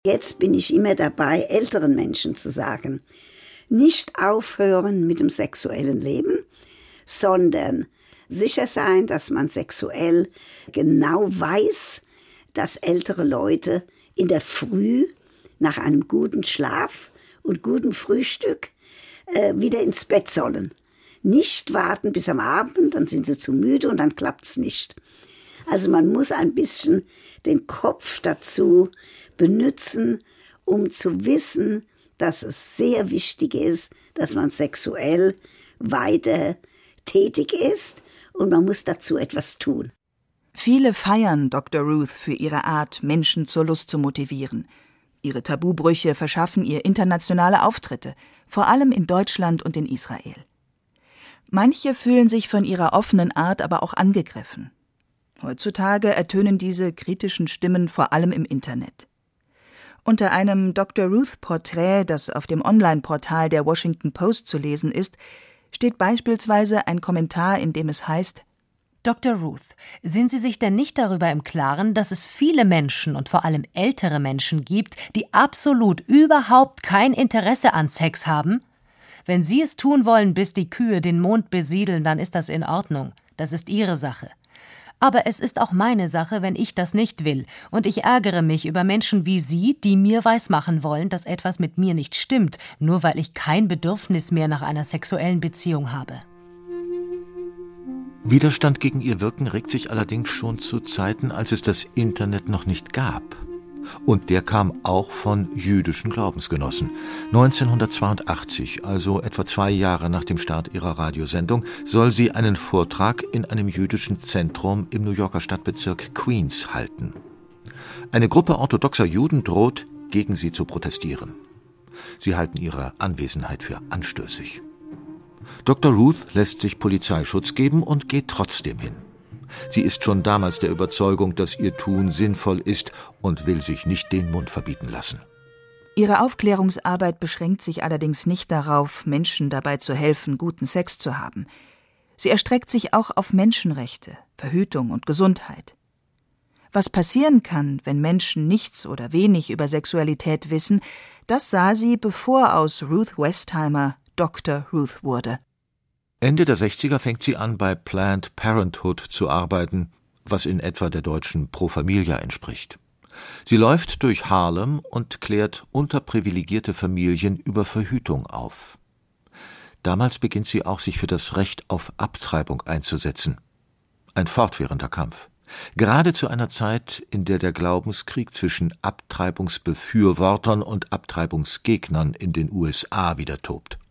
Jetzt bin ich immer dabei, älteren Menschen zu sagen, nicht aufhören mit dem sexuellen Leben, sondern sicher sein, dass man sexuell genau weiß, dass ältere Leute in der Früh nach einem guten Schlaf und gutem Frühstück wieder ins Bett sollen. Nicht warten bis am Abend, dann sind sie zu müde und dann klappt's nicht. Also man muss ein bisschen den Kopf dazu benutzen, um zu wissen, dass es sehr wichtig ist, dass man sexuell weiter tätig ist und man muss dazu etwas tun. Viele feiern Dr. Ruth für ihre Art, Menschen zur Lust zu motivieren. Ihre Tabubrüche verschaffen ihr internationale Auftritte, vor allem in Deutschland und in Israel. Manche fühlen sich von ihrer offenen Art aber auch angegriffen. Heutzutage ertönen diese kritischen Stimmen vor allem im Internet. Unter einem Dr. Ruth-Porträt, das auf dem Online-Portal der Washington Post zu lesen ist, steht beispielsweise ein Kommentar, in dem es heißt: Dr. Ruth, sind Sie sich denn nicht darüber im Klaren, dass es viele Menschen und vor allem ältere Menschen gibt, die absolut überhaupt kein Interesse an Sex haben? Wenn Sie es tun wollen, bis die Kühe den Mond besiedeln, dann ist das in Ordnung. Das ist Ihre Sache. Aber es ist auch meine Sache, wenn ich das nicht will. Und ich ärgere mich über Menschen wie Sie, die mir weismachen wollen, dass etwas mit mir nicht stimmt, nur weil ich kein Bedürfnis mehr nach einer sexuellen Beziehung habe. Widerstand gegen ihr Wirken regt sich allerdings schon zu Zeiten, als es das Internet noch nicht gab. Und der kam auch von jüdischen Glaubensgenossen. 1982, also etwa 2 Jahre nach dem Start ihrer Radiosendung, soll sie einen Vortrag in einem jüdischen Zentrum im New Yorker Stadtbezirk Queens halten. Eine Gruppe orthodoxer Juden droht, gegen sie zu protestieren. Sie halten ihre Anwesenheit für anstößig. Dr. Ruth lässt sich Polizeischutz geben und geht trotzdem hin. Sie ist schon damals der Überzeugung, dass ihr Tun sinnvoll ist und will sich nicht den Mund verbieten lassen. Ihre Aufklärungsarbeit beschränkt sich allerdings nicht darauf, Menschen dabei zu helfen, guten Sex zu haben. Sie erstreckt sich auch auf Menschenrechte, Verhütung und Gesundheit. Was passieren kann, wenn Menschen nichts oder wenig über Sexualität wissen, das sah sie, bevor aus Ruth Westheimer Dr. Ruth wurde. Ende der 60er fängt sie an, bei Planned Parenthood zu arbeiten, was in etwa der deutschen Pro Familia entspricht. Sie läuft durch Harlem und klärt unterprivilegierte Familien über Verhütung auf. Damals beginnt sie auch, sich für das Recht auf Abtreibung einzusetzen. Ein fortwährender Kampf. Gerade zu einer Zeit, in der der Glaubenskrieg zwischen Abtreibungsbefürwortern und Abtreibungsgegnern in den USA wieder tobt.